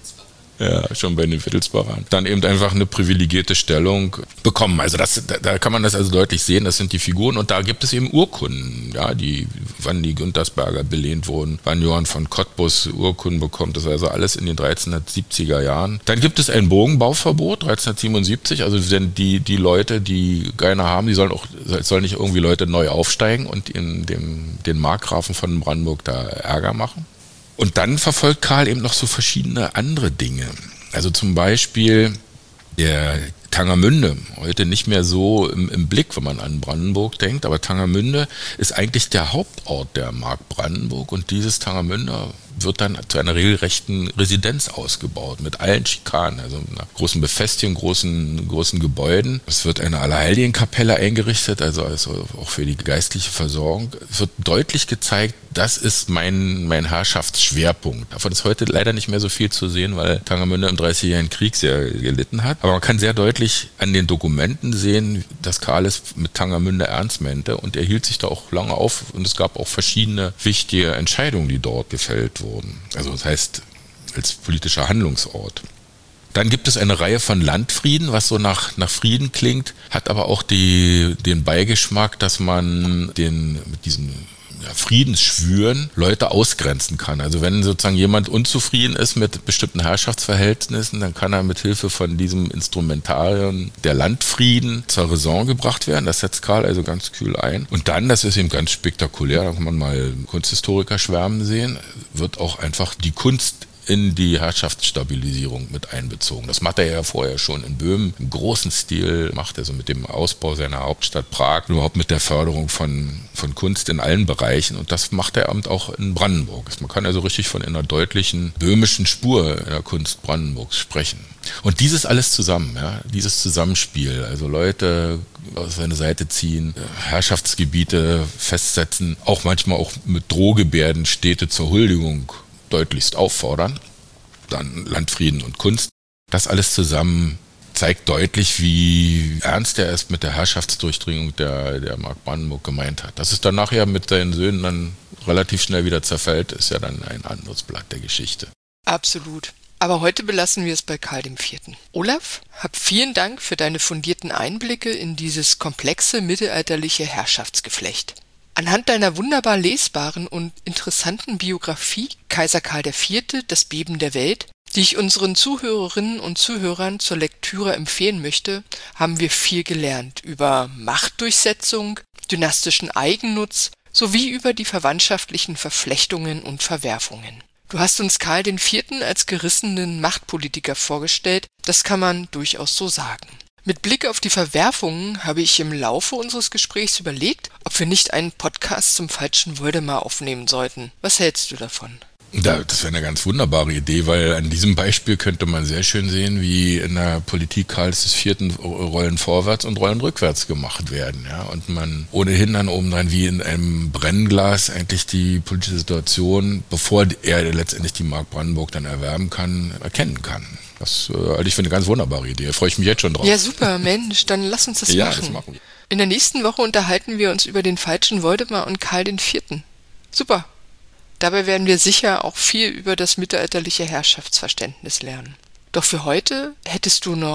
ja, schon bei den Wittelsbachern, dann eben einfach eine privilegierte Stellung bekommen. Also das, da, da kann man das also deutlich sehen, das sind die Figuren und da gibt es eben Urkunden, ja, die, wann die Guntersberger belehnt wurden, wann Johann von Cottbus Urkunden bekommt, das war also alles in den dreizehnhundertsiebziger Jahren. Dann gibt es ein Bogenbauverbot, dreizehnhundertsiebenundsiebzig, also denn die, die Leute, die keine haben, die sollen auch, es sollen nicht irgendwie Leute neu aufsteigen und in dem, den Markgrafen von Brandenburg da Ärger machen. Und dann verfolgt Karl eben noch so verschiedene andere Dinge. Also zum Beispiel der Tangermünde, heute nicht mehr so im, im Blick, wenn man an Brandenburg denkt, aber Tangermünde ist eigentlich der Hauptort der Mark Brandenburg und dieses Tangermünde wird dann zu einer regelrechten Residenz ausgebaut, mit allen Schikanen, also mit einer großen Befestigung, großen, großen Gebäuden. Es wird eine Allerheiligenkapelle eingerichtet, also, also auch für die geistliche Versorgung. Es wird deutlich gezeigt, das ist mein, mein Herrschaftsschwerpunkt. Davon ist heute leider nicht mehr so viel zu sehen, weil Tangermünde im dreißigjährigen Krieg sehr gelitten hat. Aber man kann sehr deutlich an den Dokumenten sehen, dass Karl es mit Tangermünde ernst meinte und er hielt sich da auch lange auf und es gab auch verschiedene wichtige Entscheidungen, die dort gefällt wurden. Also das heißt, als politischer Handlungsort. Dann gibt es eine Reihe von Landfrieden, was so nach, nach Frieden klingt, hat aber auch die, den Beigeschmack, dass man den mit diesen ja, Friedensschwüren Leute ausgrenzen kann. Also wenn sozusagen jemand unzufrieden ist mit bestimmten Herrschaftsverhältnissen, dann kann er mit Hilfe von diesem Instrumentarium der Landfrieden zur Raison gebracht werden. Das setzt Karl also ganz kühl ein. Und dann, das ist eben ganz spektakulär, da kann man mal Kunsthistoriker schwärmen sehen, wird auch einfach die Kunst in die Herrschaftsstabilisierung mit einbezogen. Das macht er ja vorher schon in Böhmen im großen Stil, macht er so mit dem Ausbau seiner Hauptstadt Prag, überhaupt mit der Förderung von, von Kunst in allen Bereichen und das macht er eben auch in Brandenburg. Man kann also richtig von einer deutlichen böhmischen Spur in der Kunst Brandenburgs sprechen. Und dieses alles zusammen, ja, dieses Zusammenspiel, also Leute auf seine Seite ziehen, Herrschaftsgebiete festsetzen, auch manchmal auch mit Drohgebärden Städte zur Huldigung deutlichst auffordern, dann Landfrieden und Kunst. Das alles zusammen zeigt deutlich, wie ernst er es mit der Herrschaftsdurchdringung der, der Mark Brandenburg gemeint hat. Dass es dann nachher mit seinen Söhnen dann relativ schnell wieder zerfällt, ist ja dann ein anderes Blatt der Geschichte. Absolut. Aber heute belassen wir es bei Karl der Vierte. Olaf, hab vielen Dank für deine fundierten Einblicke in dieses komplexe mittelalterliche Herrschaftsgeflecht. Anhand deiner wunderbar lesbaren und interessanten Biografie Kaiser Karl der Vierte, das Beben der Welt, die ich unseren Zuhörerinnen und Zuhörern zur Lektüre empfehlen möchte, haben wir viel gelernt über Machtdurchsetzung, dynastischen Eigennutz sowie über die verwandtschaftlichen Verflechtungen und Verwerfungen. Du hast uns Karl den Vierten als gerissenen Machtpolitiker vorgestellt, das kann man durchaus so sagen. Mit Blick auf die Verwerfungen habe ich im Laufe unseres Gesprächs überlegt, ob wir nicht einen Podcast zum falschen Voldemar aufnehmen sollten. Was hältst du davon? Ja, das wäre eine ganz wunderbare Idee, weil an diesem Beispiel könnte man sehr schön sehen, wie in der Politik Karls des Vierten Rollen vorwärts und Rollen rückwärts gemacht werden. Ja, und man ohnehin dann obendrein wie in einem Brennglas eigentlich die politische Situation, bevor er letztendlich die Mark Brandenburg dann erwerben kann, erkennen kann. Das halte ich für eine ganz wunderbare Idee. Da freue ich mich jetzt schon drauf. Ja, super, Mensch, dann lass uns das ja, machen. Das machen wir. In der nächsten Woche unterhalten wir uns über den falschen Voldemar und Karl den Vierten. Super. Dabei werden wir sicher auch viel über das mittelalterliche Herrschaftsverständnis lernen. Doch für heute hättest du noch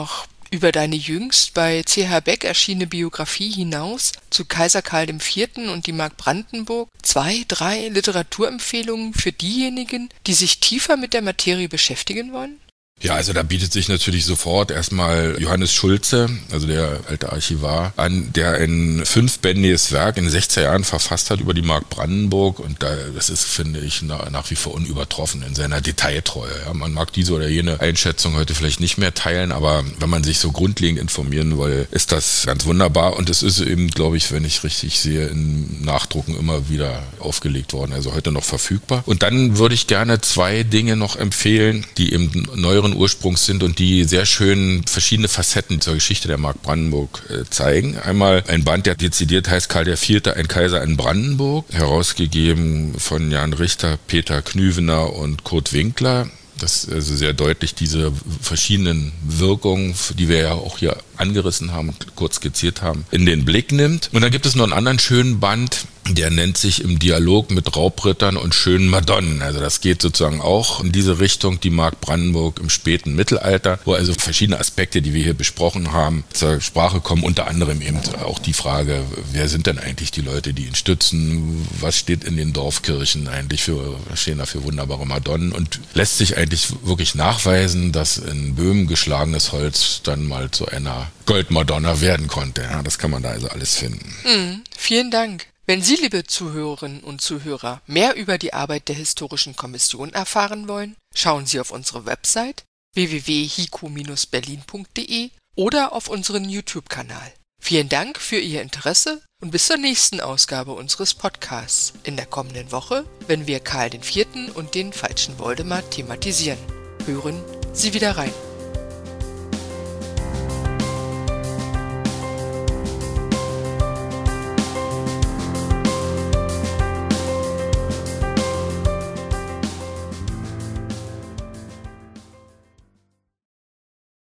über deine jüngst bei C H Beck erschienene Biografie hinaus zu Kaiser Karl der Vierte und die Mark Brandenburg zwei, drei Literaturempfehlungen für diejenigen, die sich tiefer mit der Materie beschäftigen wollen? Ja, also da bietet sich natürlich sofort erstmal Johannes Schulze, also der alte Archivar, an, der ein fünfbändiges Werk in den sechziger Jahren verfasst hat über die Mark Brandenburg, und da, das ist, finde ich, na, nach wie vor unübertroffen in seiner Detailtreue. Ja, man mag diese oder jene Einschätzung heute vielleicht nicht mehr teilen, aber wenn man sich so grundlegend informieren will, ist das ganz wunderbar, und es ist eben, glaube ich, wenn ich richtig sehe, in Nachdrucken immer wieder aufgelegt worden, also heute noch verfügbar. Und dann würde ich gerne zwei Dinge noch empfehlen, die eben neueren Ursprungs sind und die sehr schön verschiedene Facetten zur Geschichte der Mark Brandenburg äh, zeigen. Einmal ein Band, der dezidiert heißt Karl der Vierte, ein Kaiser in Brandenburg, herausgegeben von Jan Richter, Peter Knüvener und Kurt Winkler. Das also sehr deutlich diese verschiedenen Wirkungen, die wir ja auch hier angerissen haben, kurz skizziert haben, in den Blick nimmt. Und dann gibt es noch einen anderen schönen Band, der nennt sich Im Dialog mit Raubrittern und schönen Madonnen. Also das geht sozusagen auch in diese Richtung, die Mark Brandenburg im späten Mittelalter, wo also verschiedene Aspekte, die wir hier besprochen haben, zur Sprache kommen. Unter anderem eben auch die Frage, wer sind denn eigentlich die Leute, die ihn stützen? Was steht in den Dorfkirchen eigentlich für, was stehen da für wunderbare Madonnen? Und lässt sich eigentlich wirklich nachweisen, dass in Böhmen geschlagenes Holz dann mal zu einer Goldmadonna werden konnte. Ja, das kann man da also alles finden. Mm, vielen Dank. Wenn Sie, liebe Zuhörerinnen und Zuhörer, mehr über die Arbeit der Historischen Kommission erfahren wollen, schauen Sie auf unsere Website w w w punkt hico Bindestrich berlin punkt de oder auf unseren YouTube-Kanal. Vielen Dank für Ihr Interesse und bis zur nächsten Ausgabe unseres Podcasts in der kommenden Woche, wenn wir Karl der Vierte und den falschen Woldemar thematisieren. Hören Sie wieder rein.